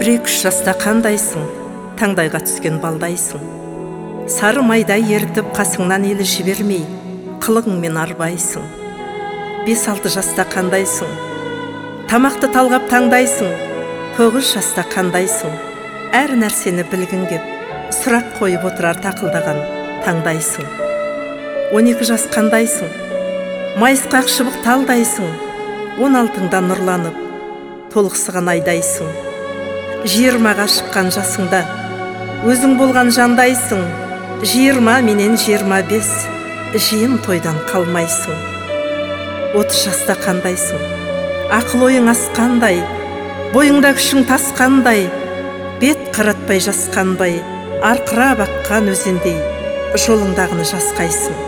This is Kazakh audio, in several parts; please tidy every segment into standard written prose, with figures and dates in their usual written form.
1-2 жаста қандайсың, таңдайға түскен балдайсың. Сары майдай ерітіп қасыңнан елі жібермей, қылығыңмен арбайсың. 5-6 жаста қандайсың, тамақты талғап таңдайсың. 9 жаста қандайсың, әр нәрсені білгің кеп, сұрақ қойып отырар тақылдаған таңдайсың. 12 жас қандайсың, майысқақ шыбық талдайсың. 16-ңда нұрланып, толықсыған айдайсың. 20-ға шыққан жасыңда өзің болған жандайсың. 20 менен 25 жиын тойдан қалмайсың. 30 жаста қандайсың, ақыл ойың асқандай, бойыңда күшің тасқандай, бет қаратпай жасқанбай, арқырап аққан өзендей жолыңдағыны жасқайсың.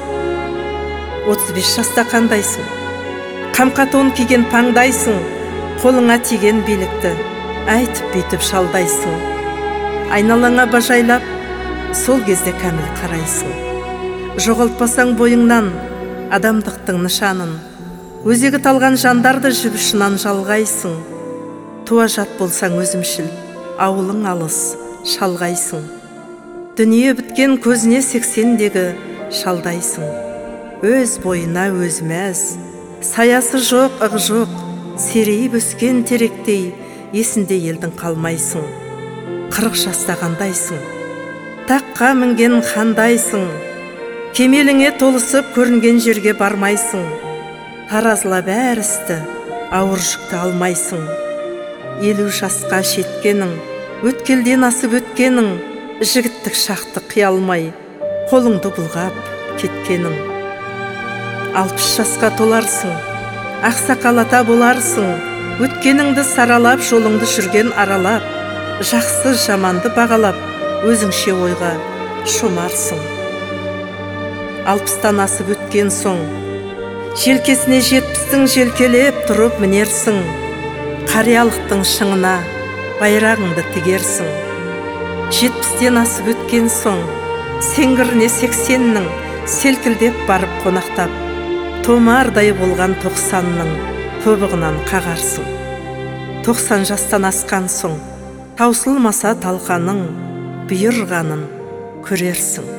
35 жаста қандайсың, қамқа тон киген паңдайсың. Қолыңа тиген билікті айтып бүйтіп шалдайсың. Айналаңа бажайлап, сол кезде кәміл қарайсың. Жоғалтпасаң бойыңнан адамдықтың нышанын, өзегі талған жандарды жіп ұшынан жалғайсың. Туа жат болсаң өзімшіл, ауылың алыс, шалғайсың. Дүние біткен көзіне 80-дегі шалдайсың. Өз бойына өз мәз, саясы жоқ, ық жоқ, серейіп өскен теректей есінде елдің қалмайсың. 40 жаста қандайсың, таққа мінген қандайсың. Кемеліңе толысып көрінген жерге бармайсың. Таразылап әр істі, ауыр жүкті алмайсың. 50 жасқа шеткенің, өткелден асып өткенің, жігіттік шақты қиялмай, қолыңды бұлғап кеткенің. 60 жасқа толарсың, ақсақал ата боларсың. Өткеніңді саралап, жолыңды жүрген аралап, жақсы жаманды бағалап, өзіңше ойға шомарсың. 60-тан асып өткен соң, желкесіне 70-тің желкелеп тұрып мінерсің. Қариялықтың шыңына байрағыңды тігерсің. 70-тен асып өткен соң, сеңгіріне 80-нің селкілдеп барып қонақтап, томардай болған 90-ның тобығынан қағарсың. 90 жастан асқан соң, таусылмаса талқаның бұйырғанын көрерсің.